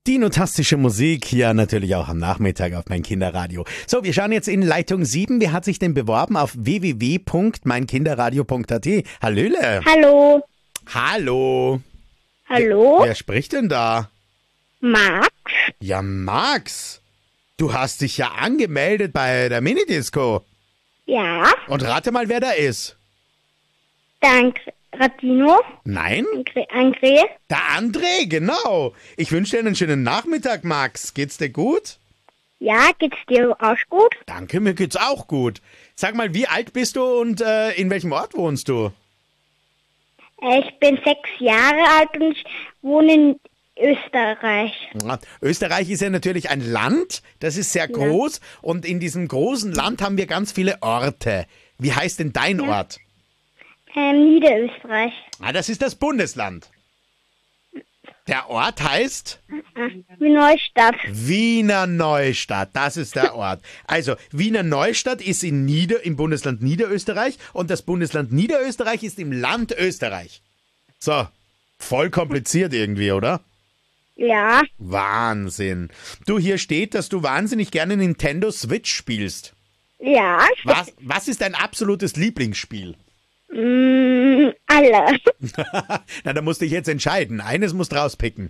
Dinotastische Musik, ja natürlich auch am Nachmittag auf mein Kinderradio. So, wir schauen jetzt in Leitung 7. Wer hat sich denn beworben auf www.meinkinderradio.at? Hallöle. Hallo. Hallo. Hallo? Wer spricht denn da? Max? Ja, Max. Du hast dich ja angemeldet bei der Minidisco. Ja. Und rate mal, wer da ist. Danke. Radino? Nein? André? Der André, genau. Ich wünsche dir einen schönen Nachmittag, Max. Geht's dir gut? Ja, geht's dir auch gut? Danke, mir geht's auch gut. Sag mal, wie alt bist du und in welchem Ort wohnst du? Ich bin 6 Jahre alt und ich wohne in Österreich. Österreich ist ja natürlich ein Land, das ist sehr groß und in diesem großen Land haben wir ganz viele Orte. Wie heißt denn dein Ort? Niederösterreich. Das ist das Bundesland. Der Ort heißt Wie Neustadt. Wiener Neustadt, das ist der Ort. Also, Wiener Neustadt ist im Bundesland Niederösterreich und das Bundesland Niederösterreich ist im Land Österreich. So, voll kompliziert irgendwie, oder? Ja. Wahnsinn. Du, hier steht, dass du wahnsinnig gerne Nintendo Switch spielst. Ja. Was ist dein absolutes Lieblingsspiel? Alle. Na, da musst du dich jetzt entscheiden. Eines musst du rauspicken.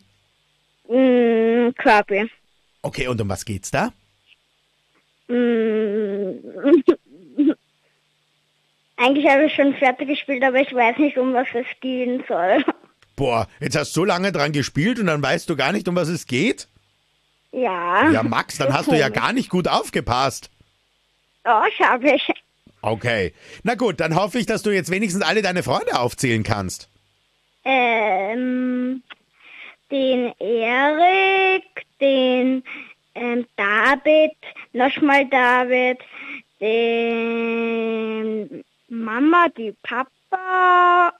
Kirby. Okay, und um was geht's da? Eigentlich habe ich schon fertig gespielt, aber ich weiß nicht, um was es gehen soll. Boah, jetzt hast du so lange dran gespielt und dann weißt du gar nicht, um was es geht? Ja. Ja, Max, dann hast du ja gar nicht gut aufgepasst. Doch, habe ich. Okay. Na gut, dann hoffe ich, dass du jetzt wenigstens alle deine Freunde aufzählen kannst. Den Erik, den David, nochmal David, den Mama, die Papa,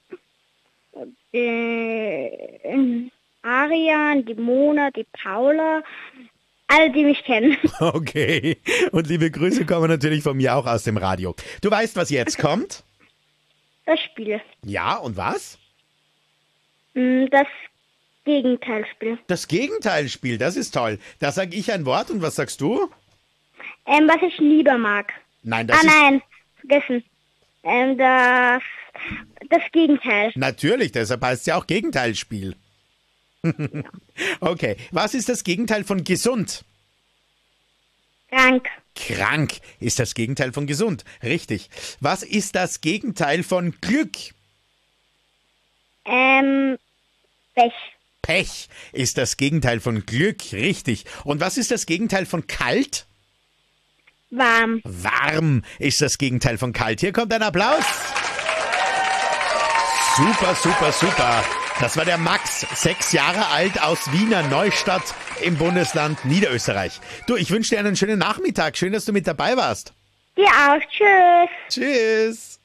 den Arian, die Mona, die Paula, alle, die mich kennen. Okay. Und liebe Grüße kommen natürlich von mir auch aus dem Radio. Du weißt, was jetzt kommt? Das Spiel. Ja, und was? Das Gegenteilspiel. Das Gegenteilspiel, das ist toll. Da sage ich ein Wort und was sagst du? Was ich lieber mag. Nein, das ist... Nein, vergessen. Das Gegenteil. Natürlich, deshalb heißt es ja auch Gegenteilspiel. Okay, was ist das Gegenteil von gesund? Krank. Krank ist das Gegenteil von gesund. Richtig. Was ist das Gegenteil von Glück? Pech. Pech ist das Gegenteil von Glück. Richtig. Und was ist das Gegenteil von kalt? Warm. Warm ist das Gegenteil von kalt. Hier kommt ein Applaus. Super, super, super. Das war der Max, 6 Jahre alt aus Wiener Neustadt im Bundesland Niederösterreich. Du, ich wünsche dir einen schönen Nachmittag. Schön, dass du mit dabei warst. Dir auch. Tschüss. Tschüss.